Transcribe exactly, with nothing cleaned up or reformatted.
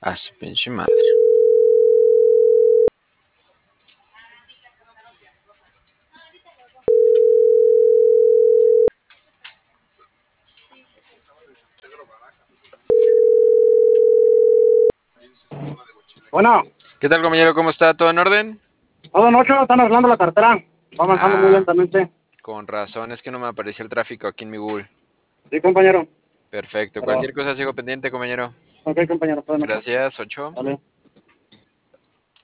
A su pinche madre. Bueno, ¿Qué tal, compañero? ¿Cómo está? ¿Todo en orden? todo noche están arreglando la cartera. Va avanzando muy Ah, lentamente. con razón, es que no me apareció el tráfico aquí en mi Google. Sí, compañero. Perfecto. Pero, Cualquier cosa sigo pendiente, compañero. ok, compañero, buenas noches. Gracias, ocho. Vale.